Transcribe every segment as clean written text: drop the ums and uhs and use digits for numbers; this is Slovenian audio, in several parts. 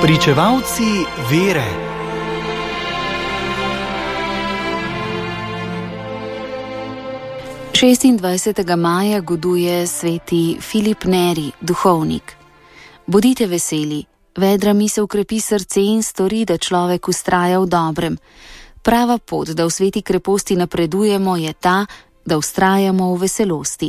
Pričevalci vere. Šestindvajsetega maja goduje sveti Filip Neri, duhovnik. Bodite veseli, vedra misel krepi srce in stori, da človek vztraja v dobrem. Prava pot, da v sveti kreposti napredujemo, je ta, da vztrajamo v veselosti.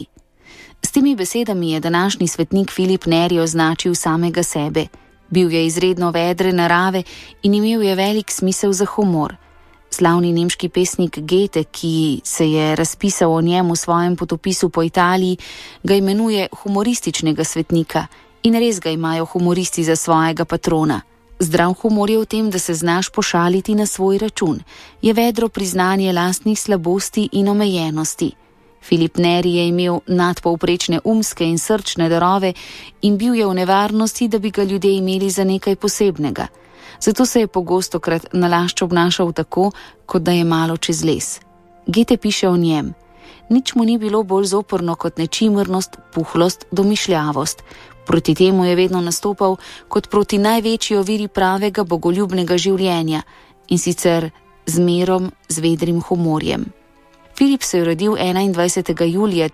S temi besedami je današnji svetnik Filip Neri označil samega sebe. Bil je izredno vedre narave in imel je velik smisel za humor. Slavni nemški pesnik Goethe, ki se je razpisal o njem v svojem potopisu po Italiji, ga imenuje humorističnega svetnika in res ga imajo humoristi za svojega patrona. Zdrav humor je v tem, da se znaš pošaliti na svoj račun. Je vedro priznanje lastnih slabosti in omejenosti. Filip Neri je imel nadpovprečne umske in srčne darove in bil je v nevarnosti, da bi ga ljudje imeli za nekaj posebnega. Zato se je pogostokrat nalašč obnašal tako, kot da je malo čez les. Goethe piše o njem: nič mu ni bilo bolj zoprno kot nečimrnost, puhlost, domišljavost. Proti temu je vedno nastopal kot proti največji oviri pravega bogoljubnega življenja, in sicer z mirom, z vedrim humorjem. Filip se je rodil 21. julija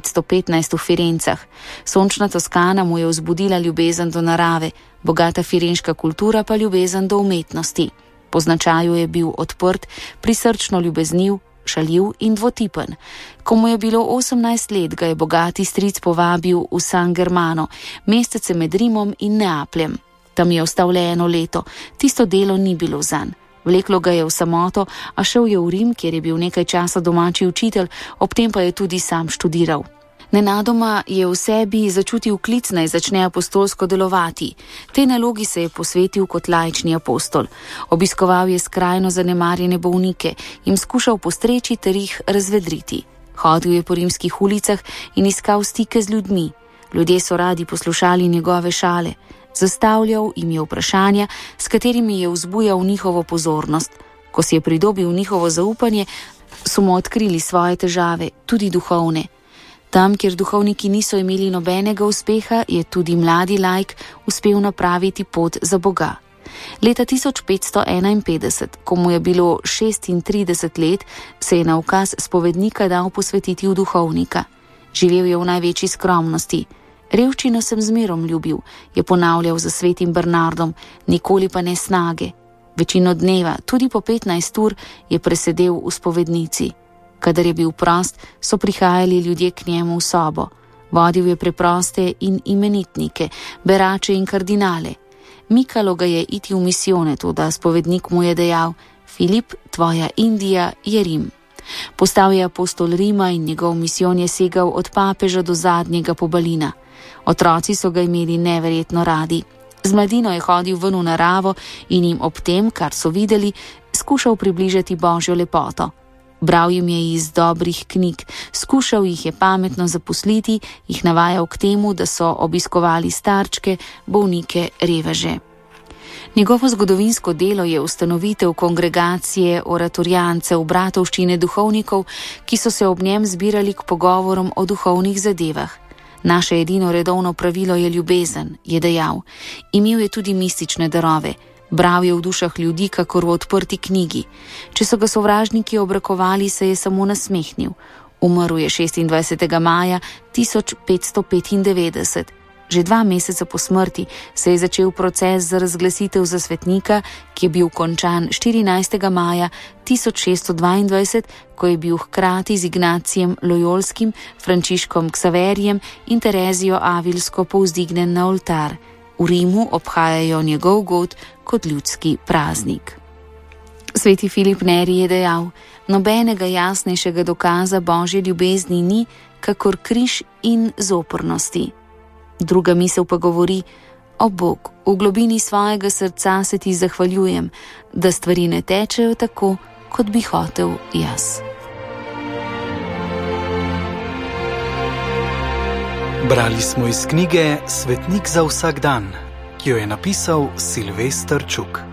1515 v Firencah. Sončna Toskana mu je vzbudila ljubezen do narave, bogata firenška kultura pa ljubezen do umetnosti. Po značaju je bil odprt, prisrčno ljubezniv, šaljiv in dvotipen. Ko mu je bilo 18 let, ga je bogati stric povabil v San Germano, mestece med Rimom in Neapljem. Tam je ostal le 1 leto, tisto delo ni bilo zanj. Vleklo ga je v samoto, a šel je v Rim, kjer je bil nekaj časa domači učitelj, ob tem pa je tudi sam študiral. Nenadoma je v sebi začutil klic, naj začne apostolsko delovati. Tej nalogi se je posvetil kot laični apostol. Obiskoval je skrajno zanemarjene bolnike, jim skušal postreči ter jih razvedriti. Hodil je po rimskih ulicah in iskal stike z ljudmi. Ljudje so radi poslušali njegove šale. Zastavljal jim je vprašanja, s katerimi je vzbujal njihovo pozornost. Ko si je pridobil njihovo zaupanje, so mu odkrili svoje težave, tudi duhovne. Tam, kjer duhovniki niso imeli nobenega uspeha, je tudi mladi laik uspel napraviti pot za Boga. Leta 1551, ko mu je bilo 36 let, se je na ukaz spovednika dal posvetiti v duhovnika. Živel je v največji skromnosti. Revščino sem z mirom ljubil, je ponavljal za svetim Bernardom, nikoli pa ne snage. Večino dneva, tudi po 15 ur, je presedel v spovednici. Kadar je bil prost, so prihajali ljudje k njemu v sobo. Vodil je preproste in imenitnike, berače in kardinale. Mikalo ga je iti v misijone, toda spovednik mu je dejal: Filip, tvoja Indija je Rim. Postal je apostol Rima in njegov misijon je segal od papeža do zadnjega pobalina. Otroci so ga imeli neverjetno radi. Z mladino je hodil ven v naravo in jim ob tem, kar so videli, skušal približati Božjo lepoto. Bral jim je iz dobrih knjig, skušal jih je pametno zaposliti, jih navajal k temu, da so obiskovali starčke, bolnike, reveže. Njegovo zgodovinsko delo je ustanovitev kongregacije oratorijancev, bratovščine duhovnikov, ki so se ob njem zbirali k pogovorom o duhovnih zadevah. Naše edino redovno pravilo je ljubezen, je dejal. Imel je tudi mistične darove. Bral je v dušah ljudi, kakor v odprti knjigi. Če so ga sovražniki obrakovali, se je samo nasmehnil. Umrl je 26. maja 1595. Že 2 meseca po smrti se je začel proces za razglasitev za svetnika, ki je bil končan 14. maja 1622, ko je bil hkrati z Ignacijem Lojolskim, Frančiškom Ksaverijem in Terezijo Avilsko povzdignen na oltar. V Rimu obhajajo njegov god kot ljudski praznik. Sveti Filip Neri je dejal: nobenega jasnejšega dokaza Božje ljubezni ni, kakor križ in zoprnosti. Druga misel pa govori: o Bog, v globini svojega srca se ti zahvaljujem, da stvari ne tečejo tako, kot bi hotel jaz. Brali smo iz knjige Svetnik za vsak dan, ki jo je napisal Silvester Čuk.